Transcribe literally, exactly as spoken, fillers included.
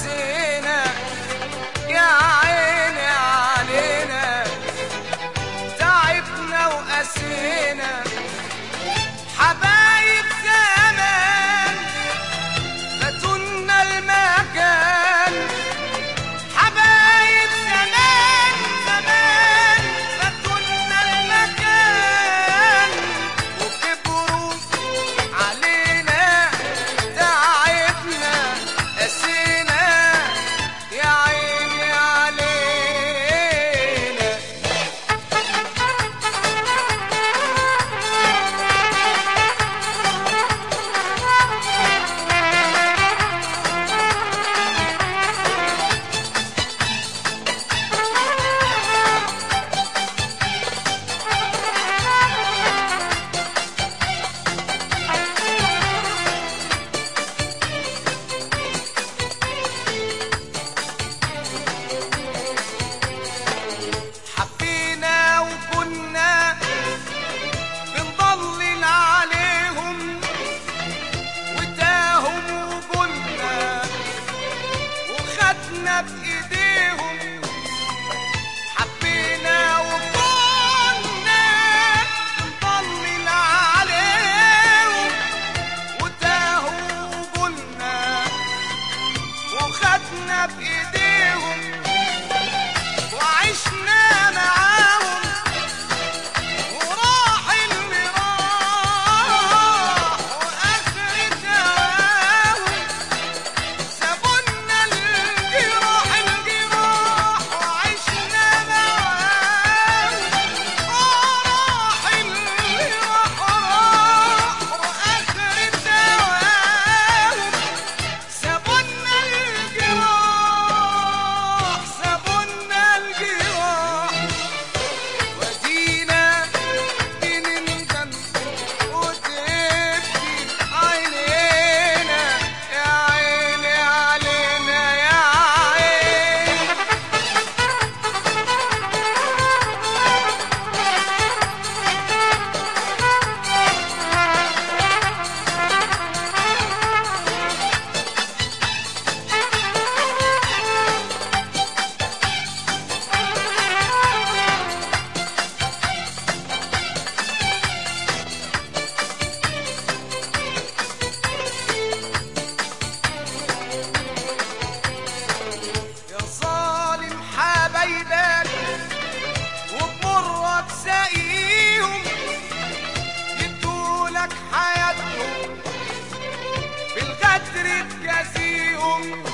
وقسينا يا عيني علينا، تعبنا وقسينا حبايب زمان فاتونا المكان، حبايب زمان زمان فاتونا المكان، وكبروا علينا تعبنا قسينا يا عيني علينا. حبينا وكنا بنضلل عليهم وتاهم وقلنا وخدنا بإيديهم، حبينا وكنا بنضلل عليهم وتاهم وقلنا وخدنا بإيديهم، وعشنا معاهم وراح اللي راح وآخر دواهم، سابونا الجراح الجراح وعشنا معاهم وراح اللي راح راح وآخر دواهم، سابونا الجراح سابونا الجراح، ودينا بنندم وتبكي عينينا يا عيني علينا يا عيني. يا ظالم حبايبك وبمرك ساقيهم، يدولك حياتهم بالغدر تجازيهم،